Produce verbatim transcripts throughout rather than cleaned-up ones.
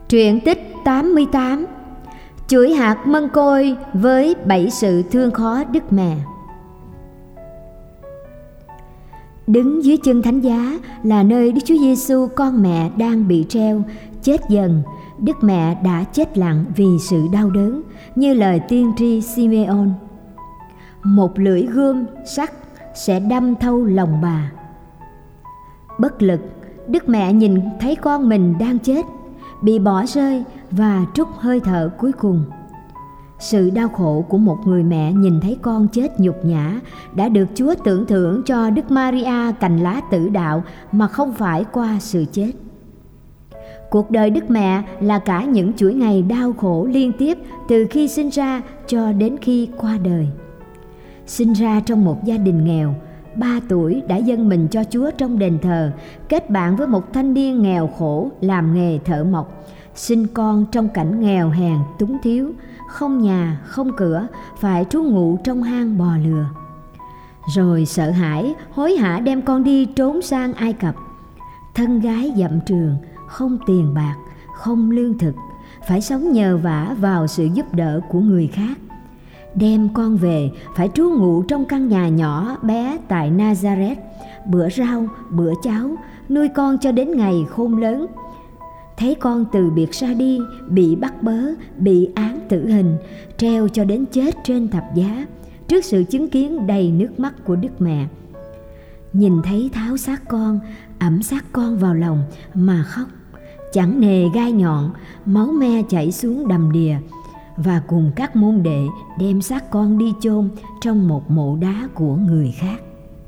Truyện tích tám mươi tám. Chuỗi hạt mân côi với bảy sự thương khó Đức Mẹ. Đứng dưới chân thánh giá là nơi Đức Chúa Giêsu con mẹ đang bị treo, chết dần. Đức Mẹ đã chết lặng vì sự đau đớn, như lời tiên tri Simeon. Một lưỡi gươm sắt sẽ đâm thâu lòng bà. Bất lực, Đức Mẹ nhìn thấy con mình đang chết, bị bỏ rơi và trút hơi thở cuối cùng. Sự đau khổ của một người mẹ nhìn thấy con chết nhục nhã đã được Chúa tưởng thưởng cho Đức Maria cành lá tử đạo mà không phải qua sự chết. Cuộc đời Đức Mẹ là cả những chuỗi ngày đau khổ liên tiếp từ khi sinh ra cho đến khi qua đời. Sinh ra trong một gia đình nghèo, ba tuổi đã dâng mình cho Chúa trong đền thờ, kết bạn với một thanh niên nghèo khổ làm nghề thợ mộc, sinh con trong cảnh nghèo hèn túng thiếu, không nhà, không cửa, phải trú ngụ trong hang bò lừa. Rồi sợ hãi, hối hả đem con đi trốn sang Ai Cập. Thân gái dặm trường, không tiền bạc, không lương thực, phải sống nhờ vả vào sự giúp đỡ của người khác. Đem con về, phải trú ngụ trong căn nhà nhỏ bé tại Nazareth, bữa rau, bữa cháo, nuôi con cho đến ngày khôn lớn. Thấy con từ biệt ra đi, bị bắt bớ, bị án tử hình, treo cho đến chết trên thập giá, trước sự chứng kiến đầy nước mắt của Đức Mẹ. Nhìn thấy tháo xác con, ẵm xác con vào lòng mà khóc, chẳng nề gai nhọn, máu me chảy xuống đầm đìa, và cùng các môn đệ đem xác con đi chôn trong một mộ đá của người khác.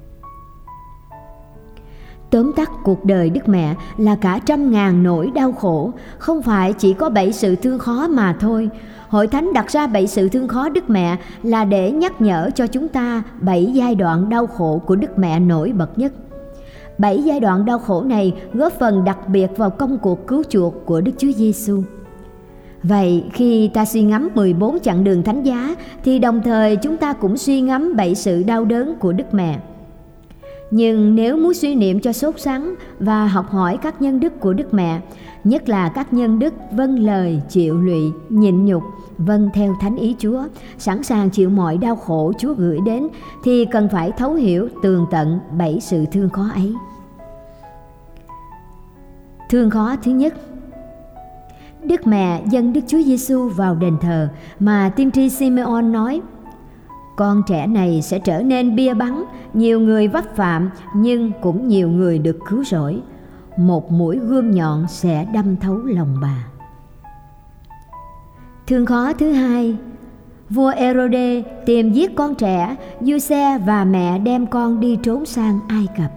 Tóm tắt cuộc đời Đức Mẹ là cả trăm ngàn nỗi đau khổ, không phải chỉ có bảy sự thương khó mà thôi. Hội Thánh đặt ra bảy sự thương khó Đức Mẹ là để nhắc nhở cho chúng ta bảy giai đoạn đau khổ của Đức Mẹ nổi bật nhất. Bảy giai đoạn đau khổ này góp phần đặc biệt vào công cuộc cứu chuộc của Đức Chúa Giêsu. Vậy khi ta suy ngẫm mười bốn chặng đường thánh giá thì đồng thời chúng ta cũng suy ngẫm bảy sự đau đớn của Đức Mẹ. Nhưng nếu muốn suy niệm cho sốt sắng và học hỏi các nhân đức của Đức Mẹ, nhất là các nhân đức vâng lời, chịu lụy, nhịn nhục, vâng theo thánh ý Chúa, sẵn sàng chịu mọi đau khổ Chúa gửi đến, thì cần phải thấu hiểu tường tận bảy sự thương khó ấy. Thương khó thứ nhất. Đức Mẹ dâng Đức Chúa Giêsu vào đền thờ mà tiên tri Simeon nói: con trẻ này sẽ trở nên bia bắn, nhiều người vấp phạm nhưng cũng nhiều người được cứu rỗi. Một mũi gươm nhọn sẽ đâm thấu lòng bà. Thương khó thứ hai. Vua Ê-rô-đê tìm giết con trẻ, Giuse và mẹ đem con đi trốn sang Ai Cập.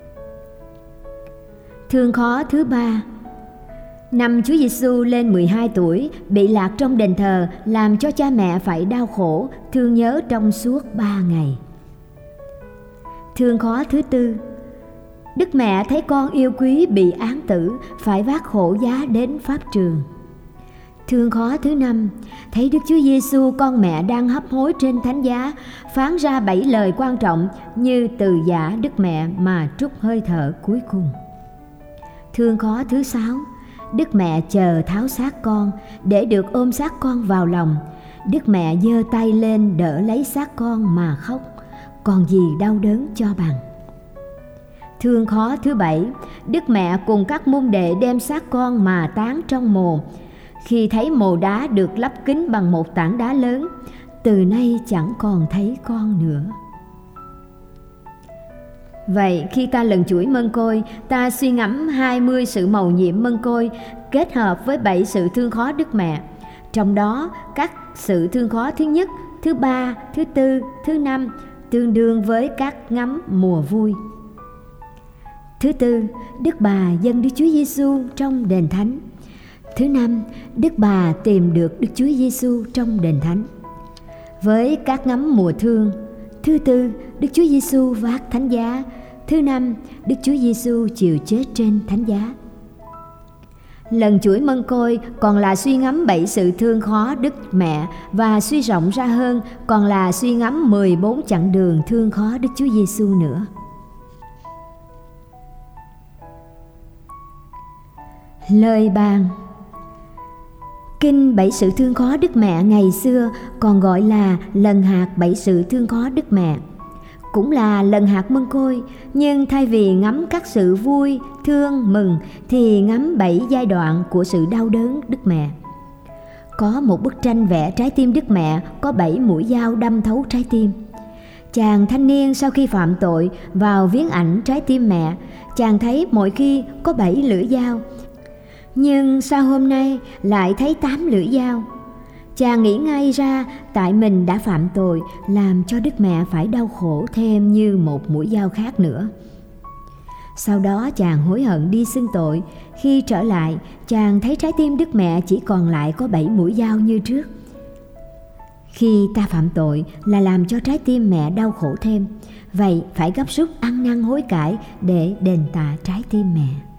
Thương khó thứ ba. Năm Chúa Giêsu lên mười hai tuổi, bị lạc trong đền thờ làm cho cha mẹ phải đau khổ, thương nhớ trong suốt ba ngày. Thương khó thứ tư. Đức Mẹ thấy con yêu quý bị án tử, phải vác khổ giá đến pháp trường. Thương khó thứ năm. Thấy Đức Chúa Giêsu con mẹ đang hấp hối trên thánh giá, phán ra bảy lời quan trọng như từ giả Đức Mẹ mà trút hơi thở cuối cùng. Thương khó thứ sáu. Đức Mẹ chờ tháo xác con để được ôm xác con vào lòng. Đức Mẹ giơ tay lên đỡ lấy xác con mà khóc, còn gì đau đớn cho bằng. Thương khó thứ bảy. Đức Mẹ cùng các môn đệ đem xác con mà táng trong mồ. Khi thấy mồ đá được lấp kín bằng một tảng đá lớn, từ nay chẳng còn thấy con nữa. Vậy khi ta lần chuỗi mân côi, ta suy ngẫm hai mươi sự mầu nhiệm mân côi kết hợp với bảy sự thương khó Đức Mẹ. Trong đó, các sự thương khó thứ nhất, thứ ba, thứ tư, thứ năm tương đương với các ngắm mùa vui. Thứ tư, Đức Bà dâng Đức Chúa Giêsu trong đền thánh. Thứ năm, Đức Bà tìm được Đức Chúa Giêsu trong đền thánh. Với các ngắm mùa thương, thứ tư, Đức Chúa Giêsu vác thánh giá. Thứ năm, Đức Chúa Giêsu chịu chết trên thánh giá. Lần chuỗi mân côi còn là suy ngẫm bảy sự thương khó Đức Mẹ, và suy rộng ra hơn còn là suy ngẫm mười bốn chặng đường thương khó Đức Chúa Giêsu nữa. Lời bàn. Kinh Bảy Sự Thương Khó Đức Mẹ ngày xưa còn gọi là lần hạt Bảy Sự Thương Khó Đức Mẹ, cũng là lần hạt mân côi, nhưng thay vì ngắm các sự vui, thương, mừng thì ngắm bảy giai đoạn của sự đau đớn Đức Mẹ. Có một bức tranh vẽ trái tim Đức Mẹ có bảy mũi dao đâm thấu trái tim. Chàng thanh niên sau khi phạm tội vào viếng ảnh trái tim mẹ, chàng thấy mỗi khi có bảy lưỡi dao, nhưng sao hôm nay lại thấy tám lưỡi dao? Chàng nghĩ ngay ra tại mình đã phạm tội, làm cho Đức Mẹ phải đau khổ thêm như một mũi dao khác nữa. Sau đó chàng hối hận đi xưng tội. Khi trở lại, chàng thấy trái tim Đức Mẹ chỉ còn lại có bảy mũi dao như trước. Khi ta phạm tội là làm cho trái tim mẹ đau khổ thêm, vậy phải gấp rút ăn năn hối cải để đền tạ trái tim mẹ.